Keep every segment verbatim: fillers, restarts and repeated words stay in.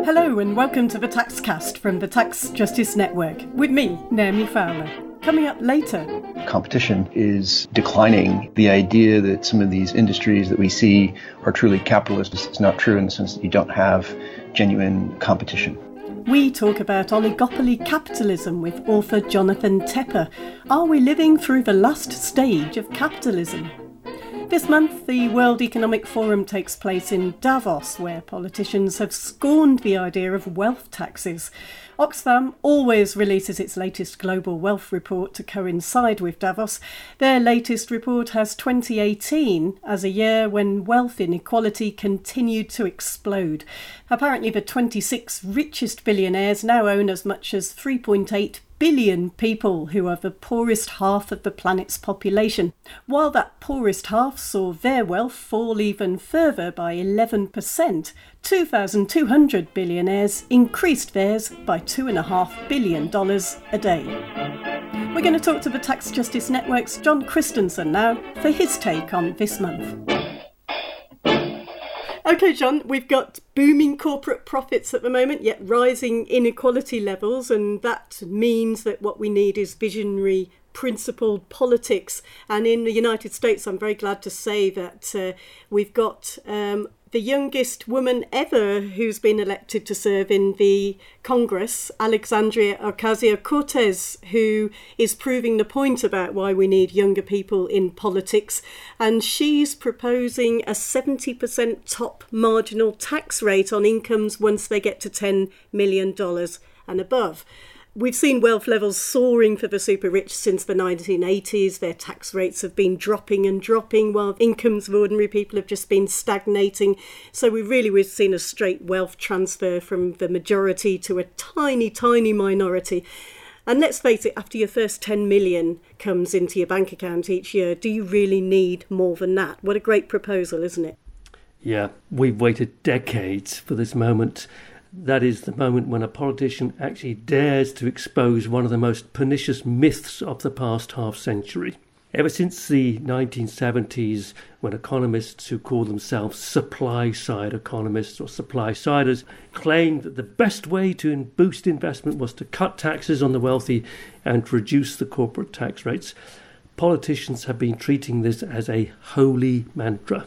Hello and welcome to the Taxcast from the Tax Justice Network with me, Naomi Fowler. Coming up later. Competition is declining. The idea that some of these industries that we see are truly capitalist is not true in the sense that you don't have genuine competition. We talk about oligopoly capitalism with author Jonathan Tepper. Are we living through the last stage of capitalism? This month, the World Economic Forum takes place in Davos, where politicians have scorned the idea of wealth taxes. Oxfam always releases its latest global wealth report to coincide with Davos. Their latest report has twenty eighteen as a year when wealth inequality continued to explode. Apparently, the twenty-six richest billionaires now own as much as three point eight billion people, who are the poorest half of the planet's population, while that poorest half saw their wealth fall even further by eleven percent. two thousand two hundred billionaires increased theirs by two point five billion dollars a day. We're going to talk to the Tax Justice Network's John Christensen now for his take on this month. OK, John, we've got booming corporate profits at the moment, yet rising inequality levels, and that means that what we need is visionary, principled politics. And in the United States, I'm very glad to say that uh, we've got um, the youngest woman ever who's been elected to serve in the Congress, Alexandria Ocasio-Cortez, who is proving the point about why we need younger people in politics. And she's proposing a seventy percent top marginal tax rate on incomes once they get to ten million dollars and above. We've seen wealth levels soaring for the super rich since the nineteen eighties. Their tax rates have been dropping and dropping, while incomes of ordinary people have just been stagnating. So we really we've seen a straight wealth transfer from the majority to a tiny, tiny minority. And let's face it, after your first ten million comes into your bank account each year, do you really need more than that? What a great proposal, isn't it? Yeah, we've waited decades for this moment. That is the moment when a politician actually dares to expose one of the most pernicious myths of the past half century. Ever since the nineteen seventies, when economists who call themselves supply-side economists or supply-siders claimed that the best way to boost investment was to cut taxes on the wealthy and to reduce the corporate tax rates, politicians have been treating this as a holy mantra.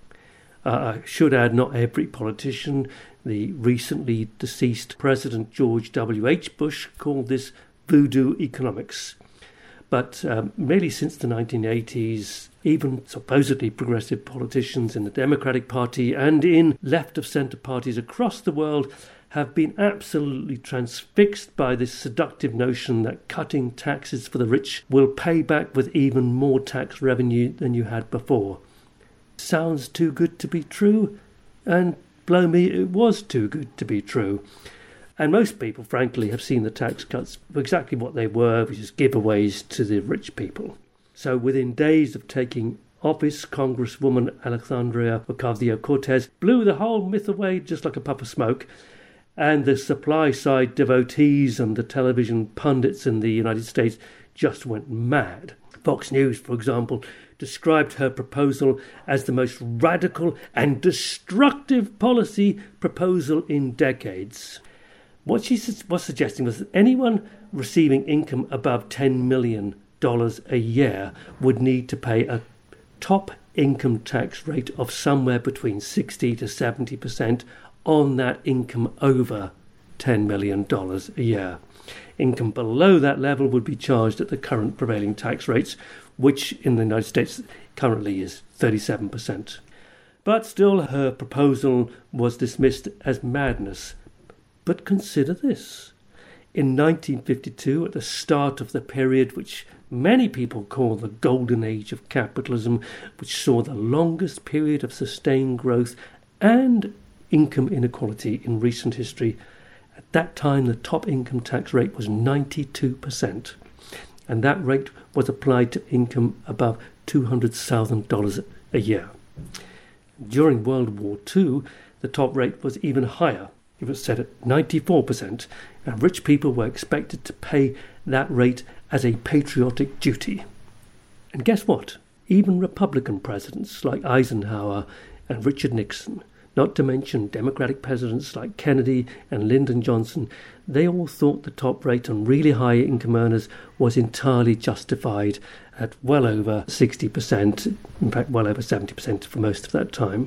Uh, I should add, not every politician. The recently deceased President George W H Bush called this voodoo economics. But um, really since the nineteen eighties, even supposedly progressive politicians in the Democratic Party and in left-of-centre parties across the world have been absolutely transfixed by this seductive notion that cutting taxes for the rich will pay back with even more tax revenue than you had before. Sounds too good to be true, and blow me, it was too good to be true. And most people, frankly, have seen the tax cuts for exactly what they were, which is giveaways to the rich people. So within days of taking office, Congresswoman Alexandria Ocasio-Cortez blew the whole myth away just like a puff of smoke. And the supply-side devotees and the television pundits in the United States just went mad. Fox News, for example, described her proposal as the most radical and destructive policy proposal in decades. What she was suggesting was that anyone receiving income above ten million dollars a year would need to pay a top income tax rate of somewhere between sixty to seventy percent on that income over ten million dollars a year. Income below that level would be charged at the current prevailing tax rates, which in the United States currently is thirty-seven percent. But still, her proposal was dismissed as madness. But consider this. In nineteen fifty-two, at the start of the period which many people call the golden age of capitalism, which saw the longest period of sustained growth and income inequality in recent history, at that time the top income tax rate was ninety-two percent. And that rate was applied to income above two hundred thousand dollars a year. During World War Two, the top rate was even higher. It was set at ninety-four percent, and rich people were expected to pay that rate as a patriotic duty. And guess what? Even Republican presidents like Eisenhower and Richard Nixon not to mention Democratic presidents like Kennedy and Lyndon Johnson. They all thought the top rate on really high income earners was entirely justified at well over sixty percent, in fact well over seventy percent for most of that time.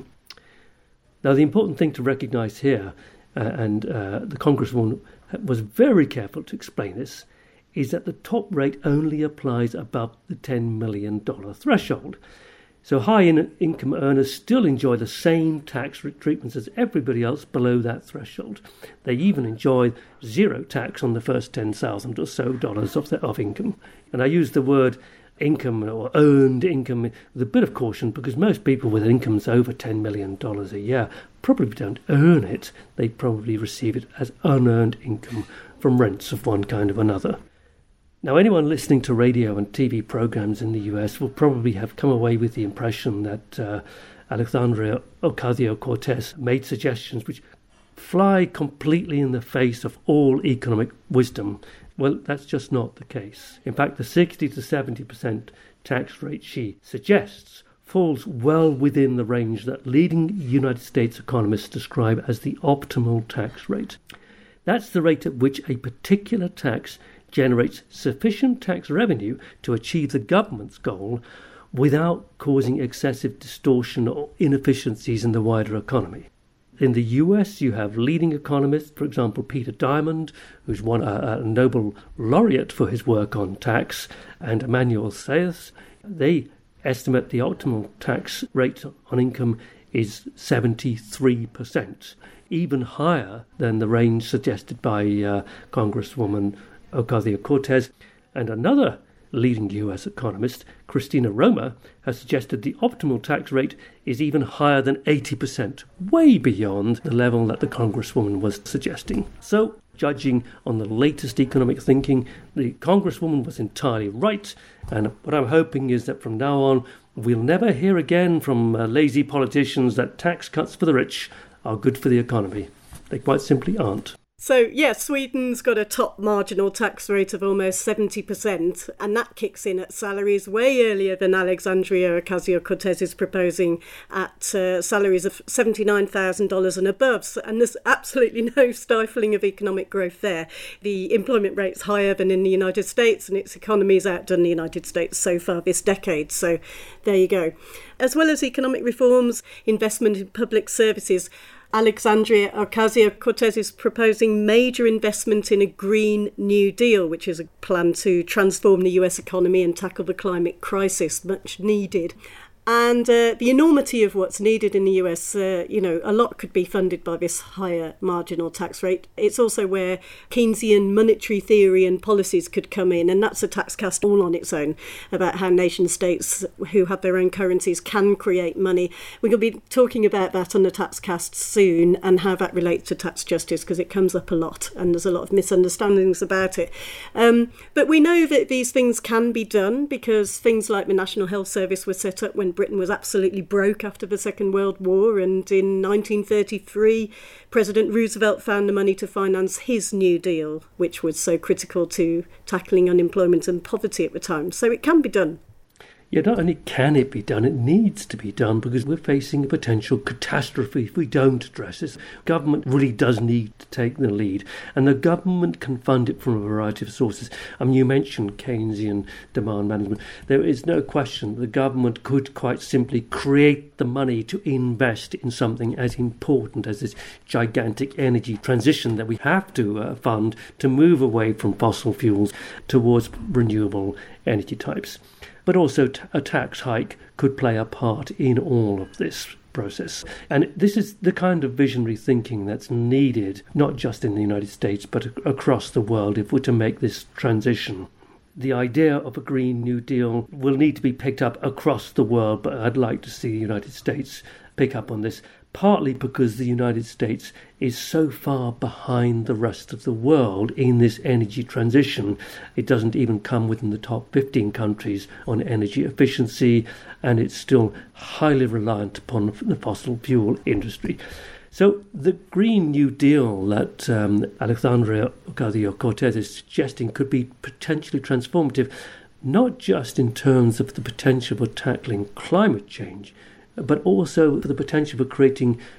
Now the important thing to recognise here, uh, and uh, the Congresswoman was very careful to explain this, is that the top rate only applies above the ten million dollars threshold. So high-income earners still enjoy the same tax treatments as everybody else below that threshold. They even enjoy zero tax on the first ten thousand or so dollars of, the, of income. And I use the word income or earned income with a bit of caution, because most people with incomes over ten million dollars a year probably don't earn it. They probably receive it as unearned income from rents of one kind or another. Now, anyone listening to radio and T V programs in the U S will probably have come away with the impression that uh, Alexandria Ocasio-Cortez made suggestions which fly completely in the face of all economic wisdom. Well, that's just not the case. In fact, the sixty to seventy percent tax rate she suggests falls well within the range that leading United States economists describe as the optimal tax rate. That's the rate at which a particular tax generates sufficient tax revenue to achieve the government's goal without causing excessive distortion or inefficiencies in the wider economy. In the U S, you have leading economists, for example, Peter Diamond, who's won a, a Nobel laureate for his work on tax, and Emmanuel Saez. They estimate the optimal tax rate on income is seventy-three percent, even higher than the range suggested by uh, Congresswoman Ocasio-Cortez. And another leading U S economist, Christina Roma, has suggested the optimal tax rate is even higher than eighty percent, way beyond the level that the Congresswoman was suggesting. So, judging on the latest economic thinking, the Congresswoman was entirely right, and what I'm hoping is that from now on, we'll never hear again from uh, lazy politicians that tax cuts for the rich are good for the economy. They quite simply aren't. So, yeah, Sweden's got a top marginal tax rate of almost seventy percent, and that kicks in at salaries way earlier than Alexandria Ocasio-Cortez is proposing, at uh, salaries of seventy-nine thousand dollars and above. And there's absolutely no stifling of economic growth there. The employment rate's higher than in the United States, and its economy's outdone the United States so far this decade. So there you go. As well as economic reforms, investment in public services, Alexandria Ocasio-Cortez is proposing major investment in a Green New Deal, which is a plan to transform the U S economy and tackle the climate crisis, much needed. And uh, the enormity of what's needed in the U S, uh, you know, a lot could be funded by this higher marginal tax rate. It's also where Keynesian monetary theory and policies could come in, and that's a tax cast all on its own about how nation states who have their own currencies can create money. We're going to be talking about that on the tax cast soon and how that relates to tax justice, because it comes up a lot and there's a lot of misunderstandings about it. Um, but we know that these things can be done because things like the National Health Service were set up when Britain was absolutely broke after the Second World War, and in nineteen thirty-three President Roosevelt found the money to finance his New Deal, which was so critical to tackling unemployment and poverty at the time. So it can be done. Yeah, not only can it be done, it needs to be done, because we're facing a potential catastrophe if we don't address this. Government really does need to take the lead, and the government can fund it from a variety of sources. I mean, you mentioned Keynesian demand management. There is no question the government could quite simply create the money to invest in something as important as this gigantic energy transition that we have to uh, fund to move away from fossil fuels towards renewable energy types. But also t- a tax hike could play a part in all of this process. And this is the kind of visionary thinking that's needed, not just in the United States, but ac- across the world if we're to make this transition. The idea of a Green New Deal will need to be picked up across the world, but I'd like to see the United States pick up on this, partly because the United States is so far behind the rest of the world in this energy transition. It doesn't even come within the top fifteen countries on energy efficiency, and it's still highly reliant upon the fossil fuel industry. So the Green New Deal that um, Alexandria Ocasio-Cortez is suggesting could be potentially transformative, not just in terms of the potential for tackling climate change, but also for the potential for creating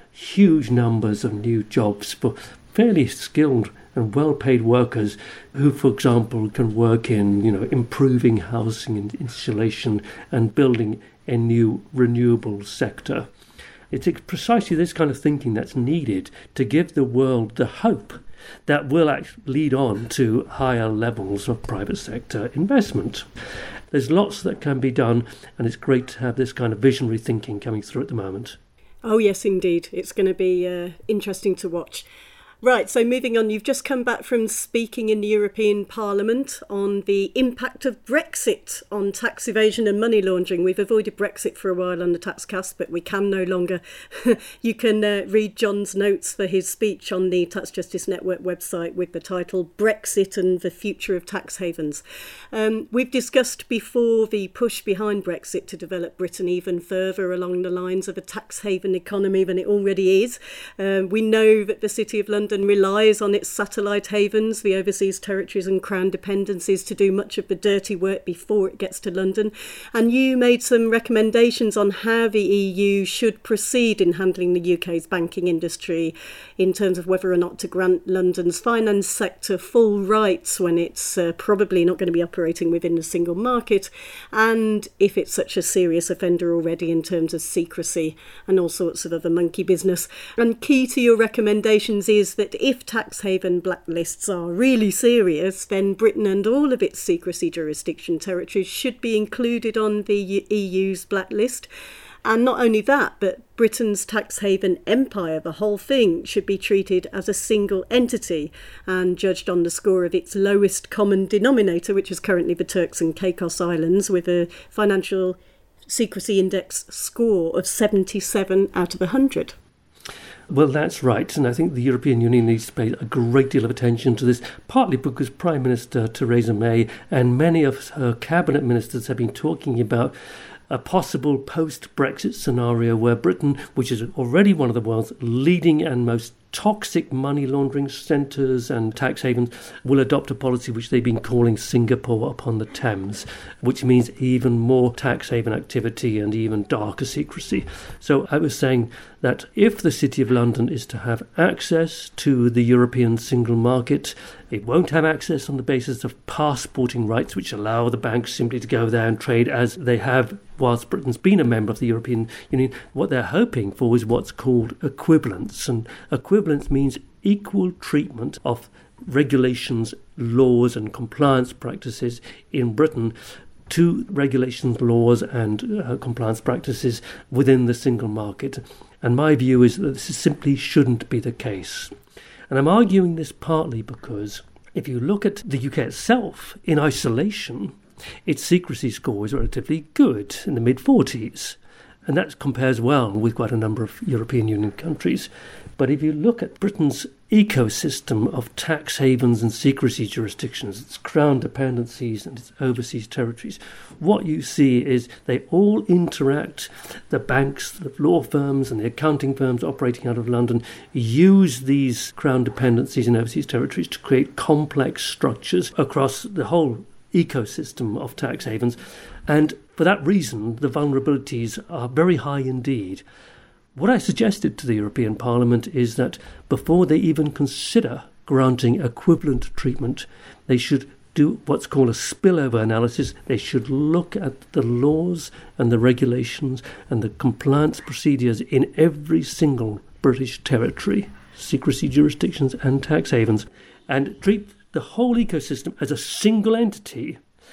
huge numbers of new jobs for fairly skilled and well-paid workers who, for example, can work in, you know, improving housing and insulation and building a new renewable sector. It's precisely this kind of thinking that's needed to give the world the hope that will actually lead on to higher levels of private sector investment. There's lots that can be done, and it's great to have this kind of visionary thinking coming through at the moment. Oh, yes, indeed. It's going to be uh, interesting to watch. Right, so moving on, you've just come back from speaking in the European Parliament on the impact of Brexit on tax evasion and money laundering. We've avoided Brexit for a while on the Taxcast, but we can no longer. You can uh, read John's notes for his speech on the Tax Justice Network website with the title Brexit and the Future of Tax Havens. Um, we've discussed before the push behind Brexit to develop Britain even further along the lines of a tax haven economy than it already is. Um, we know that the City of London and relies on its satellite havens, the overseas territories and crown dependencies, to do much of the dirty work before it gets to London. And you made some recommendations on how the E U should proceed in handling the U K's banking industry in terms of whether or not to grant London's finance sector full rights when it's uh, probably not going to be operating within the single market, and if it's such a serious offender already in terms of secrecy and all sorts of other monkey business. And key to your recommendations is that if tax haven blacklists are really serious, then Britain and all of its secrecy jurisdiction territories should be included on the E U's blacklist. And not only that, but Britain's tax haven empire, the whole thing, should be treated as a single entity and judged on the score of its lowest common denominator, which is currently the Turks and Caicos Islands, with a financial secrecy index score of seventy-seven out of one hundred. Well, that's right, and I think the European Union needs to pay a great deal of attention to this, partly because Prime Minister Theresa May and many of her cabinet ministers have been talking about a possible post-Brexit scenario where Britain, which is already one of the world's leading and most toxic money laundering centres and tax havens, will adopt a policy which they've been calling Singapore upon the Thames, which means even more tax haven activity and even darker secrecy. So I was saying that if the City of London is to have access to the European single market, it won't have access on the basis of passporting rights, which allow the banks simply to go there and trade as they have whilst Britain's been a member of the European Union. What they're hoping for is what's called equivalence. And equivalence means equal treatment of regulations, laws and compliance practices in Britain to regulations, laws and uh, compliance practices within the single market. And my view is that this simply shouldn't be the case. And I'm arguing this partly because if you look at the U K itself in isolation, its secrecy score is relatively good, in the mid forties. And that compares well with quite a number of European Union countries. But if you look at Britain's ecosystem of tax havens and secrecy jurisdictions, its crown dependencies and its overseas territories, what you see is they all interact. The banks, the law firms and the accounting firms operating out of London use these crown dependencies and overseas territories to create complex structures across the whole ecosystem of tax havens. And for that reason, the vulnerabilities are very high indeed. What I suggested to the European Parliament is that before they even consider granting equivalent treatment, they should do what's called a spillover analysis. They should look at the laws and the regulations and the compliance procedures in every single British territory, secrecy jurisdictions and tax havens, and treat the whole ecosystem as a single entity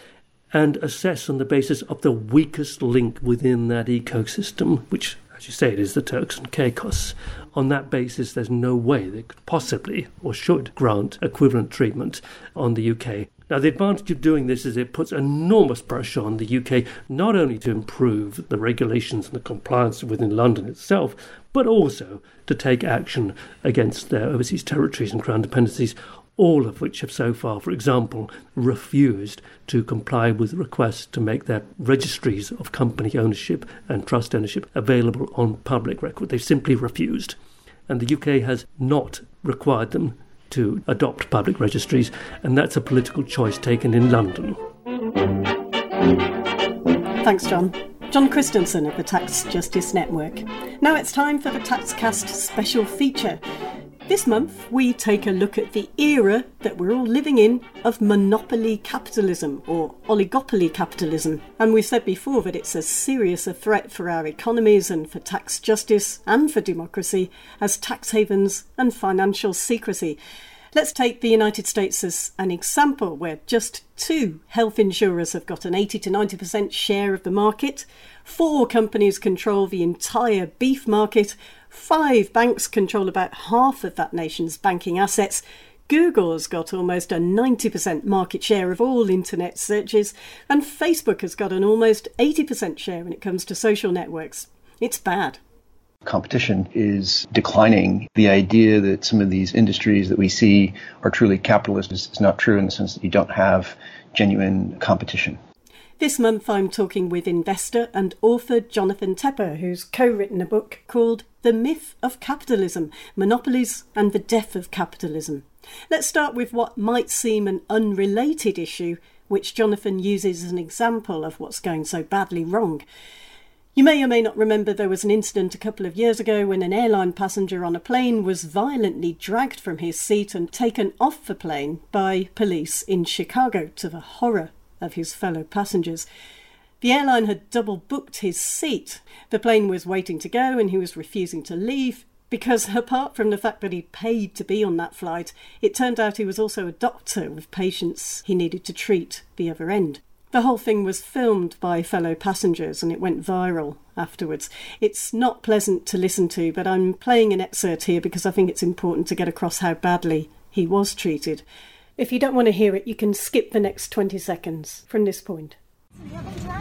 and assess on the basis of the weakest link within that ecosystem, which, as you say, it is the Turks and Caicos. On that basis, there's no way they could possibly or should grant equivalent treatment on the U K. Now, the advantage of doing this is it puts enormous pressure on the U K, not only to improve the regulations and the compliance within London itself, but also to take action against their overseas territories and crown dependencies, all of which have so far, for example, refused to comply with requests to make their registries of company ownership and trust ownership available on public record. They've simply refused. And the U K has not required them to adopt public registries, and that's a political choice taken in London. Thanks, John. John Christensen of the Tax Justice Network. Now it's time for the TaxCast special feature. This month we take a look at the era that we're all living in of monopoly capitalism or oligopoly capitalism. And we've said before that it's as serious a threat for our economies and for tax justice and for democracy as tax havens and financial secrecy. Let's take the United States as an example, where just two health insurers have got an eighty to ninety percent share of the market, four companies control the entire beef market, five banks control about half of that nation's banking assets, Google's got almost a ninety percent market share of all internet searches, and Facebook has got an almost eighty percent share when it comes to social networks. It's bad. Competition is declining. The idea that some of these industries that we see are truly capitalist is, is not true in the sense that you don't have genuine competition. This month I'm talking with investor and author Jonathan Tepper, who's co-written a book called The Myth of Capitalism, Monopolies and the Death of Capitalism. Let's start with what might seem an unrelated issue, which Jonathan uses as an example of what's going so badly wrong. You may or may not remember there was an incident a couple of years ago when an airline passenger on a plane was violently dragged from his seat and taken off the plane by police in Chicago, to the horror of his fellow passengers. The airline had double booked his seat. The plane was waiting to go and he was refusing to leave because, apart from the fact that he paid to be on that flight, it turned out he was also a doctor with patients he needed to treat the other end. The whole thing was filmed by fellow passengers and it went viral afterwards. It's not pleasant to listen to, but I'm playing an excerpt here because I think it's important to get across how badly he was treated. If you don't want to hear it, you can skip the next twenty seconds from this point. Oh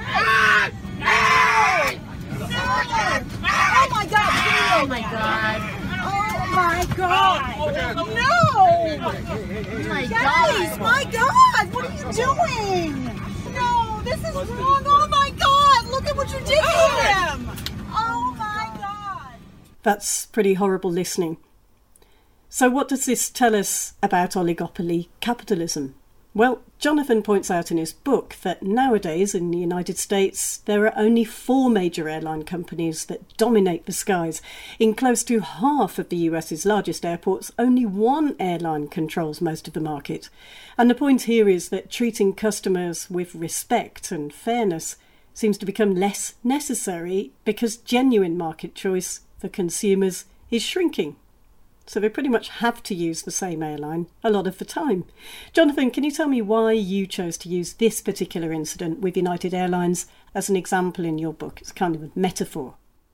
my God! Oh my God! Oh my God! No! My Guys, my God! What are you doing? No, this is wrong! Oh my God! Look at what you did to him! Oh my God! That's pretty horrible listening. So what does this tell us about oligopoly capitalism? Well, Jonathan points out in his book that nowadays in the United States there are only four major airline companies that dominate the skies. In close to half of the US's largest airports, only one airline controls most of the market. And the point here is that treating customers with respect and fairness seems to become less necessary because genuine market choice for consumers is shrinking. So they pretty much have to use the same airline a lot of the time. Jonathan, can you tell me why you chose to use this particular incident with United Airlines as an example in your book? It's kind of a metaphor.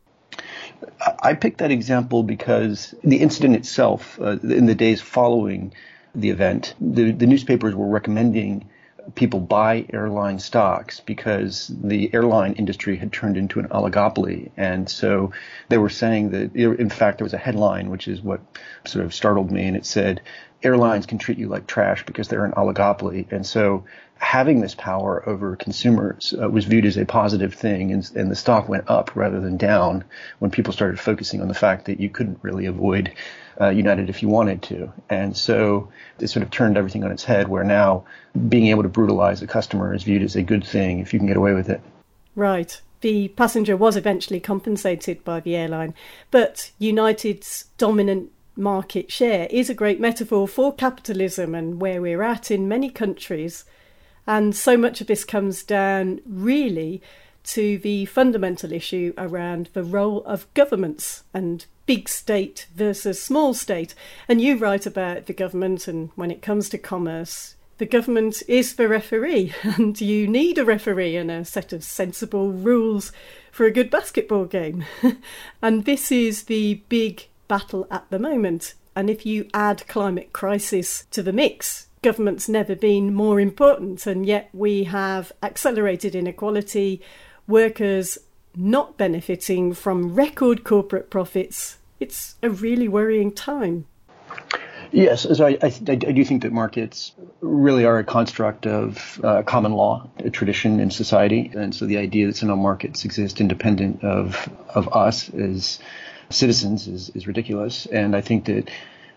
I picked that example because the incident itself, uh, in the days following the event, the, the newspapers were recommending people buy airline stocks because the airline industry had turned into an oligopoly. And so they were saying that, in fact, there was a headline, which is what sort of startled me, and it said, airlines can treat you like trash because they're an oligopoly. And so having this power over consumers uh, was viewed as a positive thing, and, and the stock went up rather than down when people started focusing on the fact that you couldn't really avoid uh, United if you wanted to. And so it sort of turned everything on its head, where now being able to brutalize a customer is viewed as a good thing if you can get away with it. Right. The passenger was eventually compensated by the airline, but United's dominant market share is a great metaphor for capitalism and where we're at in many countries. And so much of this comes down really to the fundamental issue around the role of governments and big state versus small state. And you write about the government, and when it comes to commerce, the government is the referee, and you need a referee and a set of sensible rules for a good basketball game. And this is the big battle at the moment. And if you add climate crisis to the mix, government's never been more important, and yet we have accelerated inequality, workers not benefiting from record corporate profits. It's a really worrying time. Yes, so I, I, I do think that markets really are a construct of uh, common law, a tradition in society. And so the idea that somehow markets exist independent of of us as citizens is, is ridiculous. And I think that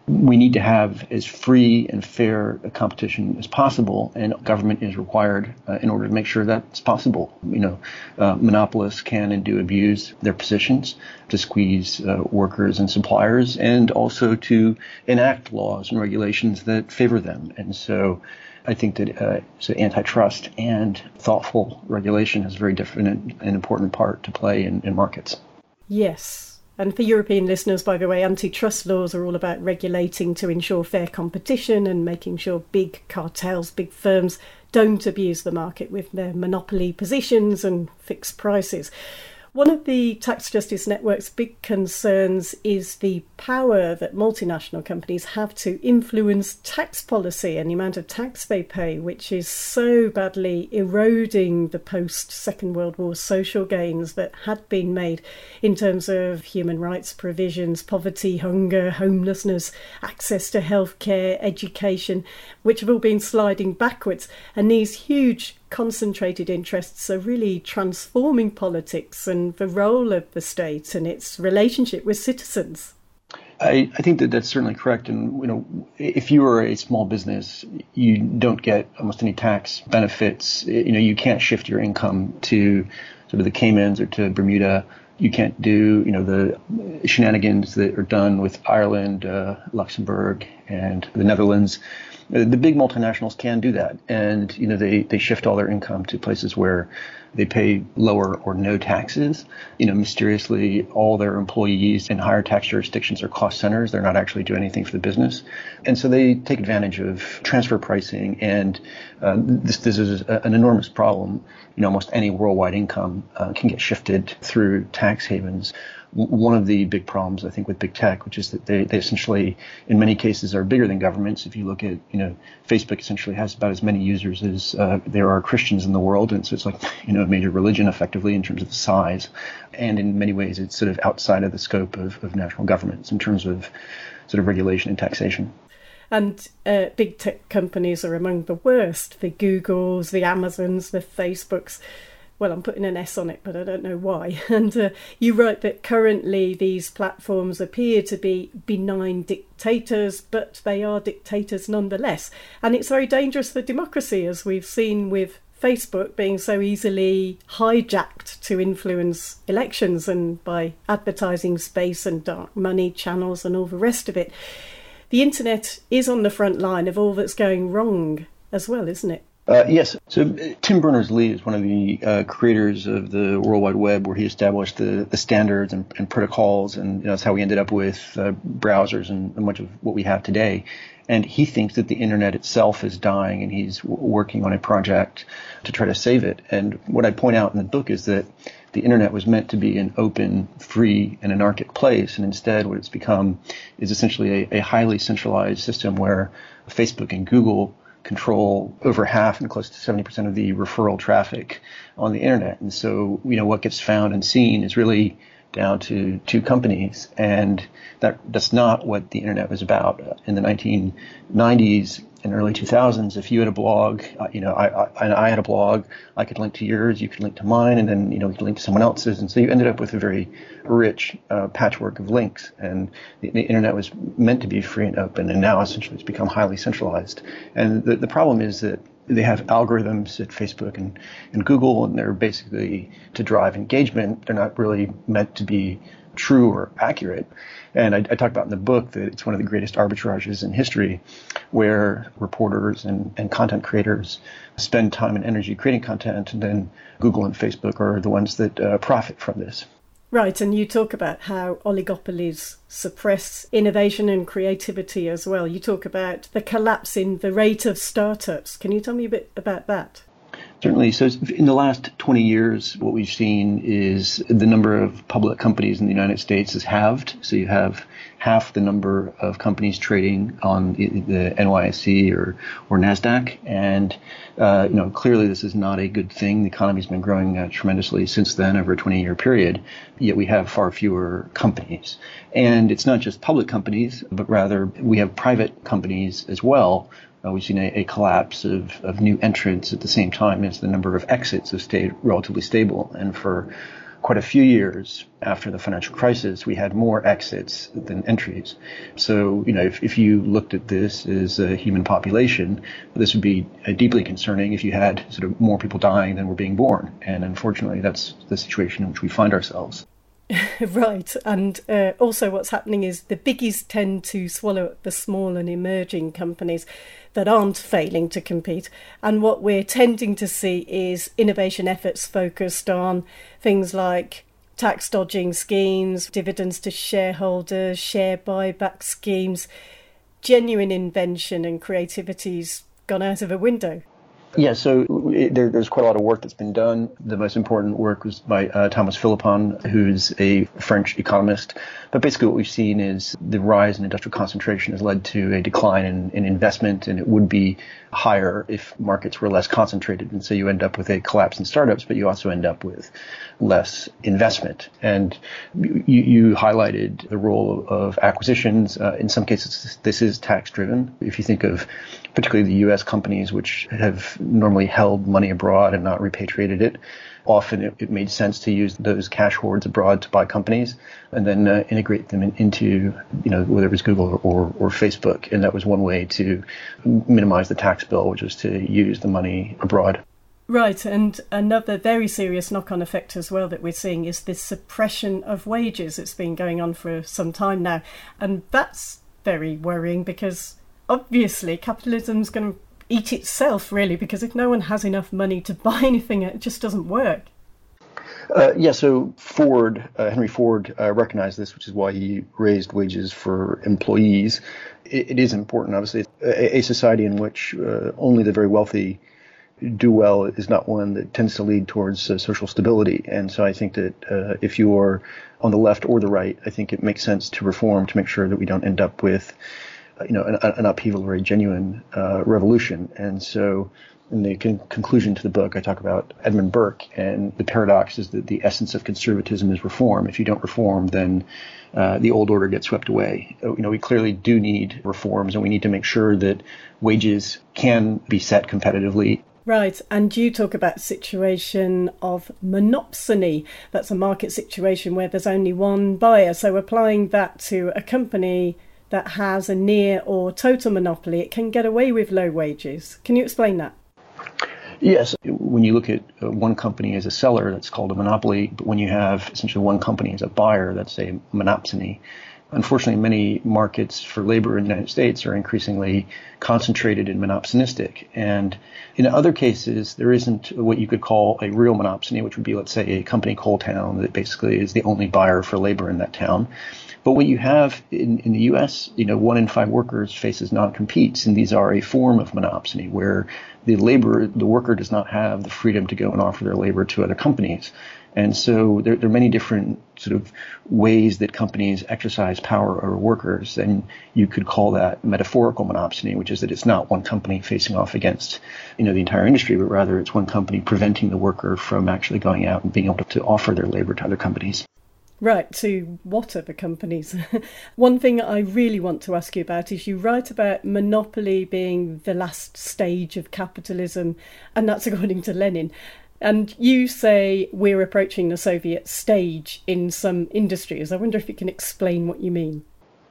we need to have as free and fair a competition as possible, and government is required uh, in order to make sure that's possible. You know, uh, monopolists can and do abuse their positions to squeeze uh, workers and suppliers, and also to enact laws and regulations that favor them. And so I think that uh, so antitrust and thoughtful regulation has a very different and important part to play in, in markets. Yes. And for European listeners, by the way, antitrust laws are all about regulating to ensure fair competition and making sure big cartels, big firms don't abuse the market with their monopoly positions and fixed prices. One of the Tax Justice Network's big concerns is the power that multinational companies have to influence tax policy and the amount of tax they pay, which is so badly eroding the post-Second World War social gains that had been made in terms of human rights provisions, poverty, hunger, homelessness, access to healthcare, education, which have all been sliding backwards. And these huge concentrated interests are really transforming politics and the role of the state and its relationship with citizens. I, I think that that's certainly correct. And, you know, if you are a small business, you don't get almost any tax benefits. You know, you can't shift your income to sort of the Caymans or to Bermuda. You can't do, you know, the shenanigans that are done with Ireland, uh, Luxembourg, and the Netherlands. The big multinationals can do that. And, you know, they, they shift all their income to places where they pay lower or no taxes. You know, mysteriously, all their employees in higher tax jurisdictions are cost centers. They're not actually doing anything for the business. And so they take advantage of transfer pricing. And uh, this, this is a, an enormous problem. You know, almost any worldwide income uh, can get shifted through tax havens. One of the big problems, I think, with big tech, which is that they, they essentially, in many cases, are bigger than governments. If you look at, you know, Facebook essentially has about as many users as uh, there are Christians in the world. And so it's like, you know, a major religion effectively in terms of the size. And in many ways, it's sort of outside of the scope of, of national governments in terms of sort of regulation and taxation. And uh, big tech companies are among the worst. The Googles, the Amazons, the Facebooks. Well, I'm putting an S on it, but I don't know why. And uh, you write that currently these platforms appear to be benign dictators, but they are dictators nonetheless. And it's very dangerous for democracy, as we've seen with Facebook being so easily hijacked to influence elections and by advertising space and dark money channels and all the rest of it. The internet is on the front line of all that's going wrong as well, isn't it? Uh, yes. So uh, Tim Berners-Lee is one of the uh, creators of the World Wide Web, where he established the, the standards and, and protocols, and you know, that's how we ended up with uh, browsers and, and much of what we have today. And he thinks that the internet itself is dying, and he's w- working on a project to try to save it. And what I point out in the book is that the internet was meant to be an open, free, and anarchic place, and instead what it's become is essentially a, a highly centralized system where Facebook and Google control over half and close to seventy percent of the referral traffic on the internet. And so, you know, what gets found and seen is really down to two companies. And that that's not what the internet was about. In the nineteen nineties and early two thousands, if you had a blog, uh, you know, I, I, I had a blog, I could link to yours, you could link to mine, and then, you know, you could link to someone else's. And so you ended up with a very rich uh, patchwork of links. And the, the internet was meant to be free and open, and now essentially it's become highly centralized. And the, the problem is that they have algorithms at Facebook and, and Google, and they're basically to drive engagement. They're not really meant to be true or accurate. And I, I talk about in the book that it's one of the greatest arbitrages in history, where reporters and, and content creators spend time and energy creating content, and then Google and Facebook are the ones that uh, profit from this. Right, and you talk about how oligopolies suppress innovation and creativity as well. You talk about the collapse in the rate of startups. Can you tell me a bit about that? Certainly. So in the last twenty years, what we've seen is the number of public companies in the United States is halved. So you have half the number of companies trading on the, the N Y S E or, or NASDAQ. And, uh, you know, clearly this is not a good thing. The economy's been growing uh, tremendously since then over a twenty-year period, yet we have far fewer companies. And it's not just public companies, but rather we have private companies as well. Uh, we've seen a, a collapse of, of new entrants at the same time as the number of exits have stayed relatively stable. And for quite a few years after the financial crisis, we had more exits than entries. So, you know, if, if you looked at this as a human population, this would be uh, deeply concerning if you had sort of more people dying than were being born. And unfortunately, that's the situation in which we find ourselves. Right. And uh, also what's happening is the biggies tend to swallow up the small and emerging companies that aren't failing to compete. And what we're tending to see is innovation efforts focused on things like tax dodging schemes, dividends to shareholders, share buyback schemes. Genuine invention and creativity's gone out of a window. Yeah, so it, there, there's quite a lot of work that's been done. The most important work was by uh, Thomas Philippon, who's a French economist. But basically what we've seen is the rise in industrial concentration has led to a decline in, in investment, and it would be higher if markets were less concentrated. And so you end up with a collapse in startups, but you also end up with less investment. And you, you highlighted the role of acquisitions. Uh, in some cases, this is tax-driven. If you think of particularly the U S companies, which have normally held money abroad and not repatriated it, often it, it made sense to use those cash hoards abroad to buy companies and then uh, integrate them in, into, you know, whether it was Google or, or Facebook. And that was one way to minimize the tax bill, which was to use the money abroad. Right, and another very serious knock-on effect as well that we're seeing is this suppression of wages. It's been going on for some time now, and that's very worrying because obviously capitalism's going to eat itself, really, because if no one has enough money to buy anything, it just doesn't work. Uh, yeah, so Ford, uh, Henry Ford uh, recognized this, which is why he raised wages for employees. It, it is important, obviously. A, a society in which uh, only the very wealthy do well is not one that tends to lead towards uh, social stability. And so I think that uh, if you are on the left or the right, I think it makes sense to reform to make sure that we don't end up with you know, an, an upheaval or a genuine uh, revolution. And so in the con- conclusion to the book, I talk about Edmund Burke, and the paradox is that the essence of conservatism is reform. If you don't reform, then uh, the old order gets swept away. You know, we clearly do need reforms, and we need to make sure that wages can be set competitively. Right, and you talk about situation of monopsony. That's a market situation where there's only one buyer. So applying that to a company that has a near or total monopoly, it can get away with low wages. Can you explain that? Yes. When you look at one company as a seller, that's called a monopoly. But when you have essentially one company as a buyer, that's a monopsony. Unfortunately, many markets for labor in the United States are increasingly concentrated and monopsonistic. And in other cases, there isn't what you could call a real monopsony, which would be, let's say, a company coal town that basically is the only buyer for labor in that town. But what you have in, in the U S, you know, one in five workers faces non-competes, and these are a form of monopsony where the labor, the worker does not have the freedom to go and offer their labor to other companies. And so there, there are many different sort of ways that companies exercise power over workers, and you could call that metaphorical monopsony, which is that it's not one company facing off against, you know, the entire industry, but rather it's one company preventing the worker from actually going out and being able to offer their labor to other companies. Right, to what other companies? One thing I really want to ask you about is you write about monopoly being the last stage of capitalism, and that's according to Lenin. And you say we're approaching the Soviet stage in some industries. I wonder if you can explain what you mean.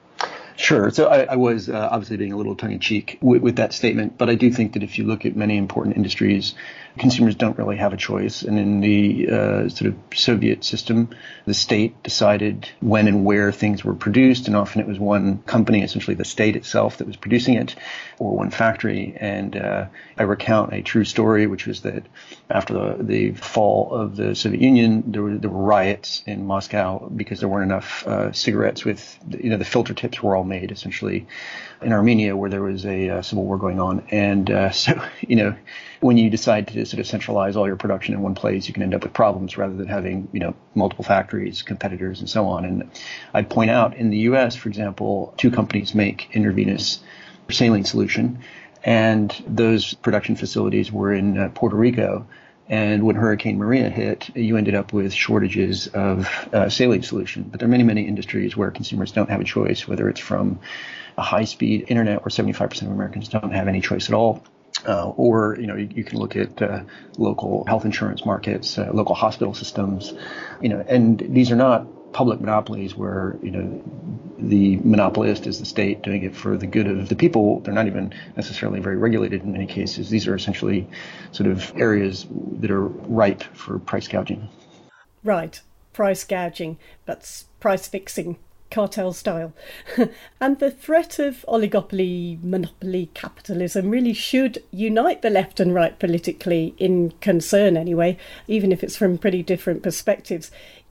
Sure. So I, I was uh, obviously being a little tongue-in-cheek with, with that statement, but I do think that if you look at many important industries, consumers don't really have a choice. And in the uh, sort of Soviet system, the state decided when and where things were produced, and often it was one company, essentially the state itself, that was producing it, or one factory. And uh, I recount a true story, which was that after the, the fall of the Soviet Union, there were, there were riots in Moscow because there weren't enough uh, cigarettes with, you know, the filter tips were all made essentially in Armenia, where there was a uh, civil war going on. And uh, so, you know, when you decide to sort of centralize all your production in one place, you can end up with problems rather than having, you know, multiple factories, competitors, and so on. And I'd point out in the U S, for example, two companies make intravenous saline solution, and those production facilities were in uh, Puerto Rico. And when Hurricane Maria hit, you ended up with shortages of uh, saline solution. But there are many, many industries where consumers don't have a choice, whether it's from a high-speed internet where seventy-five percent of Americans don't have any choice at all, Uh, or, you know, you, you can look at uh, local health insurance markets, uh, local hospital systems, you know, and these are not public monopolies where, you know, the monopolist is the state doing it for the good of the people. They're not even necessarily very regulated in many cases. These are essentially sort of areas that are ripe for price gouging. Right, price gouging, that's price fixing. Cartel style. And the threat of oligopoly, monopoly capitalism really should unite the left and right politically, in concern anyway, even if it's from pretty different perspectives.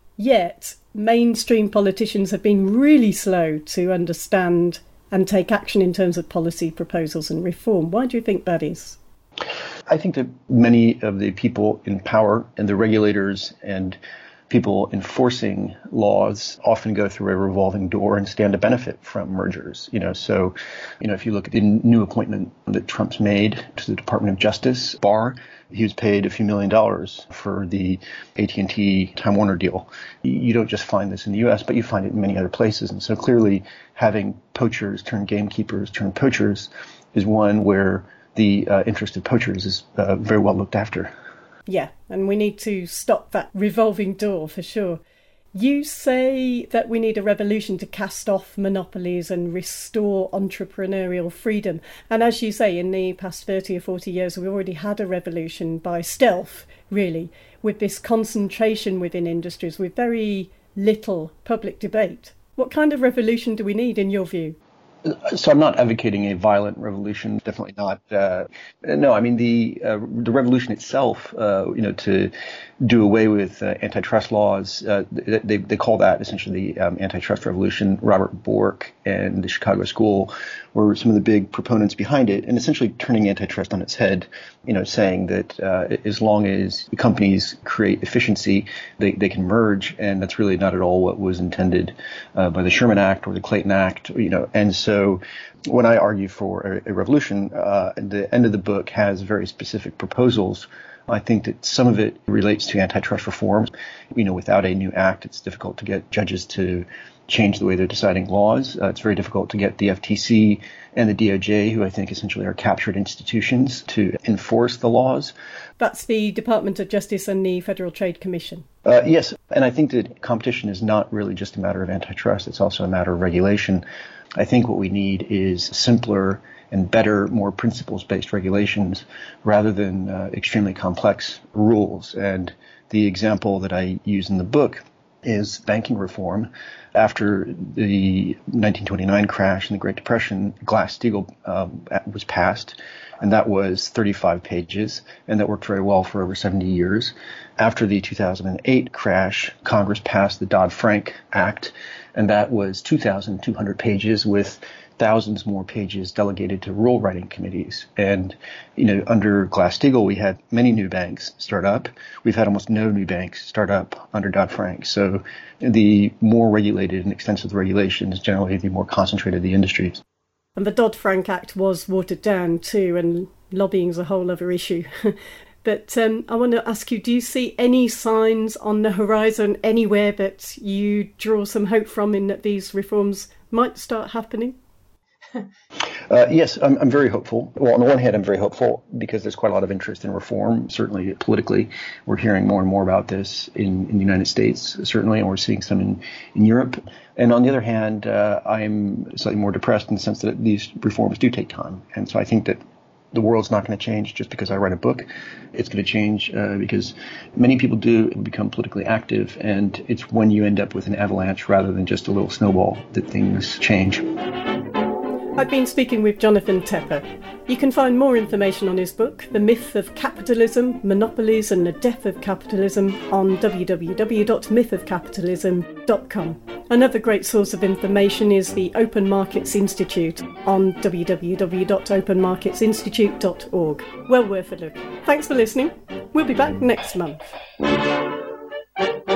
Yet, mainstream politicians have been really slow to understand and take action in terms of policy proposals and reform. Why do you think that is? I think that many of the people in power and the regulators and people enforcing laws often go through a revolving door and stand to benefit from mergers. You know, so, you know, if you look at the new appointment that Trump's made to the Department of Justice, Barr, he was paid a few million dollars for the A T and T Time Warner deal. You don't just find this in the U S, but you find it in many other places. And so clearly having poachers turn gamekeepers, turn poachers is one where the uh, interest of poachers is uh, very well looked after. Yeah, and we need to stop that revolving door for sure. You say that we need a revolution to cast off monopolies and restore entrepreneurial freedom. And as you say, in the past thirty or forty years, we've already had a revolution by stealth, really, with this concentration within industries with very little public debate. What kind of revolution do we need, in your view? So I'm not advocating a violent revolution, definitely not. Uh, no, I mean, the uh, the revolution itself, uh, you know, to do away with uh, antitrust laws, uh, they they call that essentially the um, antitrust revolution. Robert Bork and the Chicago School were some of the big proponents behind it, and essentially turning antitrust on its head, you know, saying that uh, as long as companies create efficiency, they, they can merge, and that's really not at all what was intended uh, by the Sherman Act or the Clayton Act, you know, and so So when I argue for a, a revolution, uh, the end of the book has very specific proposals. I think that some of it relates to antitrust reform. You know, without a new act, it's difficult to get judges to change the way they're deciding laws. Uh, it's very difficult to get the F T C and the D O J, who I think essentially are captured institutions, to enforce the laws. That's the Department of Justice and the Federal Trade Commission. Uh, yes, and I think that competition is not really just a matter of antitrust. It's also a matter of regulation. I think what we need is simpler and better, more principles-based regulations rather than uh, extremely complex rules. And the example that I use in the book is banking reform. After the nineteen twenty-nine crash and the Great Depression, Glass-Steagall um, was passed, and that was thirty-five pages, and that worked very well for over seventy years. After the two thousand eight crash, Congress passed the Dodd-Frank Act, and that was two thousand two hundred pages with thousands more pages delegated to rule writing committees. And, you know, under Glass-Steagall, we had many new banks start up. We've had almost no new banks start up under Dodd-Frank. So the more regulated and extensive the regulation is generally the more concentrated the industries. And the Dodd-Frank Act was watered down too, and lobbying is a whole other issue. But um, I want to ask you, do you see any signs on the horizon anywhere that you draw some hope from in that these reforms might start happening? Uh, yes, I'm, I'm very hopeful. Well, on the one hand, I'm very hopeful because there's quite a lot of interest in reform. Certainly politically, we're hearing more and more about this in, in the United States, certainly, and we're seeing some in, in Europe. And on the other hand, uh, I'm slightly more depressed in the sense that these reforms do take time. And so I think that the world's not going to change just because I write a book. It's going to change uh, because many people do become politically active, and it's when you end up with an avalanche rather than just a little snowball that things change. I've been speaking with Jonathan Tepper. You can find more information on his book, The Myth of Capitalism, Monopolies and the Death of Capitalism, on w w w dot myth of capitalism dot com. Another great source of information is the Open Markets Institute on w w w dot open markets institute dot org. Well worth a look. Thanks for listening. We'll be back next month.